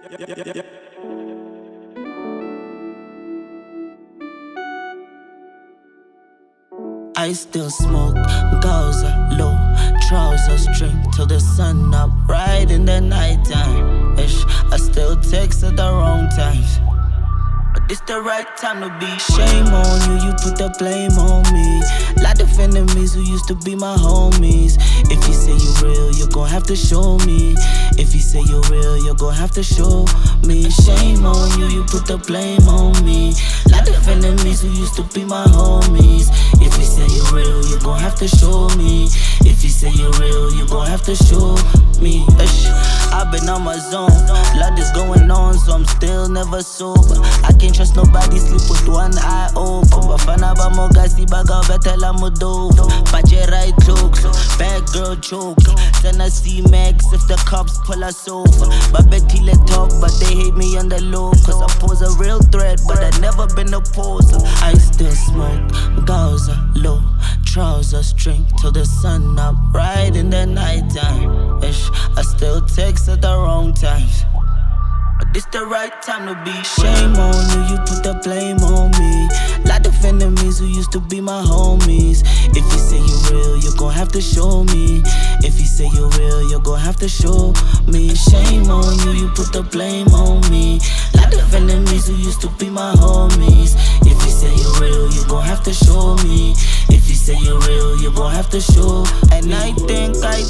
I still smoke, Gauza, low trousers, drink till the sun up, right in the nighttime. Ish, I still text at the wrong times. But this the right time to be. Shame on you, you put the blame on me. Lot of enemies who used to be my homies. If you say you real, you're gon' have to show me. If you say you're real, you're gon' have to show me. Shame on you, you put the blame on me. Lot of enemies who used to be my homies. If you say you're real, you're gon' have to show me. If you say you're real, you're gon' have to show me. I've been on my zone, lot is going on, so I'm still never sober. I can't trust nobody, sleep with one eye open. Bafana ba mo gasi baga betela mo dope. Pache right cloak, so bad girl joke. Then I see Max if the cops pull us over. Babeti let talk, but they hate me on the low. Cause I pose a real threat, but I never been a poser. I still smoke, Gauza, low trousers, drink till the sun up, right in the nighttime. Ish, I still text at the wrong times. But this the right time to be. Shame on you, you put the blame on me. Lot of enemies who used to be my homies. If you say you're real, you're gon' have to show me. If you say you're real, you're gon' have to show me. Shame on you, you put the blame on me. Lot of enemies who used to be my homies. If you say you're real, you're gon' have to show me. If you say you're real, you're gon' have to show. And I think,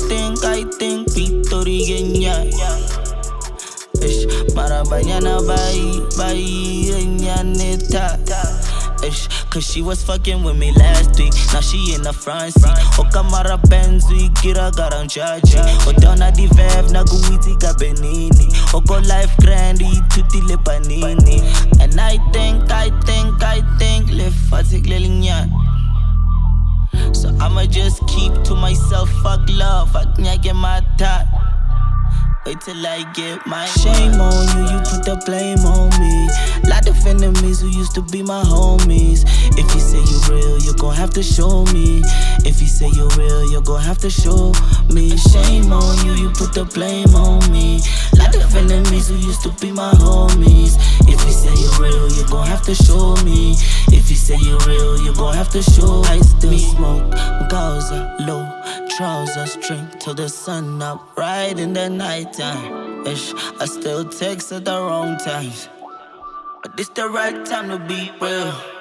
Vitorianya. Ish, marabanyana neta. Ish, cause she was fucking with me last week. Now she in the front seat. Okamara Benzi, Kira Garanchachi. Odona Divev, Naguiti Gabenini. Oko life grandi, tutti le panini. And I think, le fatik le linyan. So I'ma just keep to myself, fuck love, I get my tat. Wait till I get my shame on you, you put the blame on me. Lot of enemies who used to be my homies. If you say you're real, you're gon' have to show me. If you say you're real, you're gon' have to show me. Shame on you, you put the blame on me. Lot of enemies who used to be my homies. If you say you're real, you're gon' have to show me. If you say you're real, you're gon' have to show me. I still smoke, Gauza, low trousers, drink till the sun up, right in the nighttime. Ish, I still text at the wrong times. But this the right time to be real.